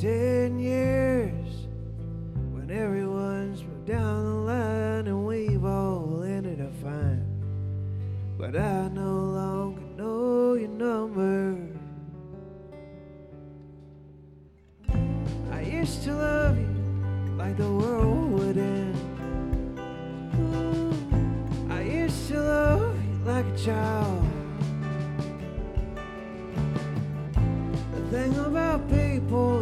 10 years when everyone's moved down the line and we've all ended up fine. But I no longer know your number. I used to love you like the world would end. I used to love you like a child.